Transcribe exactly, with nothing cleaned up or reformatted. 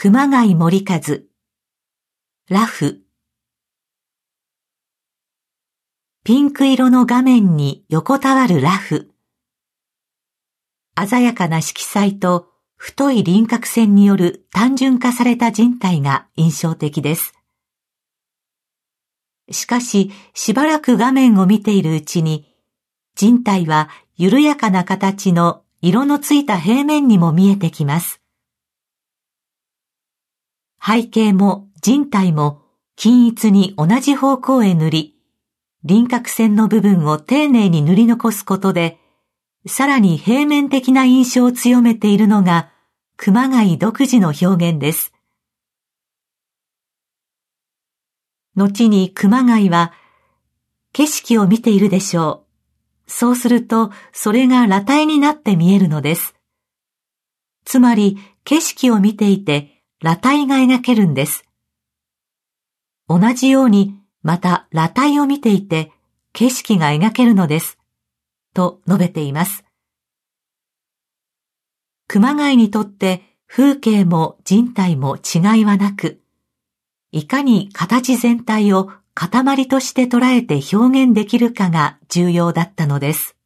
熊谷森和。ラフ。ピンク色の画面に横たわるラフ。鮮やかな色彩と太い輪郭線による単純化された人体が印象的です。しかし、しばらく画面を見ているうちに、人体は緩やかな形の色のついた平面にも見えてきます。背景も人体も均一に同じ方向へ塗り、輪郭線の部分を丁寧に塗り残すことで、さらに平面的な印象を強めているのが熊谷独自の表現です。後に熊谷は、景色を見ているでしょう。そうすると、それが裸体になって見えるのです。つまり、景色を見ていて、裸体が描けるんです。同じように、また裸体を見ていて、景色が描けるのです。と述べています。熊谷にとって風景も人体も違いはなく、いかに形全体を塊として捉えて表現できるかが重要だったのです。